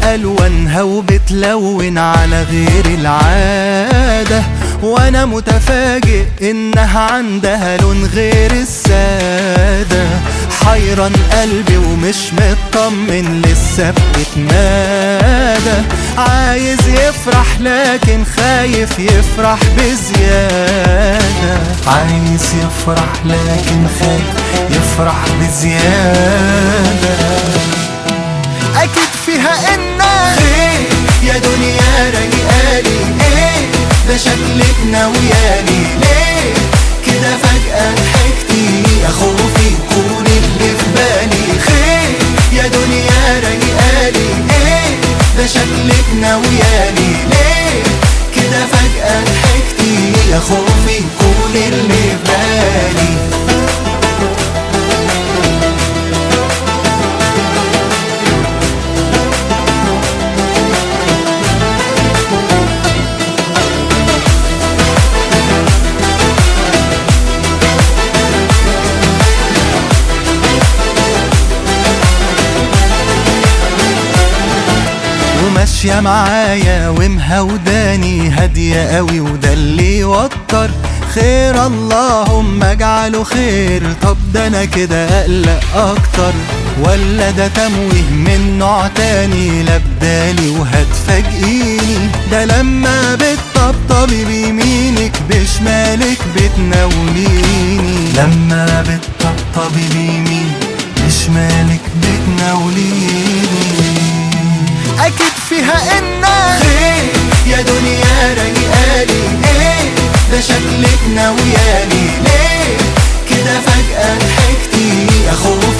ألوانها وبتلون على غير العادة، وانا متفاجئ انها عندها لون غير السادة. حيران قلبي ومش مطمن لسه بتتمادى، عايز يفرح لكن خايف يفرح بزيادة. عايز يفرح لكن خايف يفرح بزيادة. اكيد فيها انك خير يا دنيا رايقالي، ايه ده شكلك ناويالي ليه كده فجأة ضحكتي؟ يا خوفي يكون اللي في بالي خير يا دنيا رايقالي، ايه ده شكلك ناويالي ليه كده فجأة ضحكتي؟ يا خوفي يكون اللي في بالي. ماشية معايا ومهوداني هادية قوي، وده اللي يوتر. خير اللهم اجعله خير. طب ده انا كده اقلق اكتر، ولا ده تمويه من نوع تاني؟ لا بدالي وهتفاجئيني، ده لما بتطبطبي بيمينك بشمالك بتناوليني. لما بتطبطبي بيمينك بشمالك بتناوليني. اكيد فيها انك خير يا دنيا رايقالي، ايه ده شكلك ناويالي ليه كده فجأة ضحكتي؟ يا خوف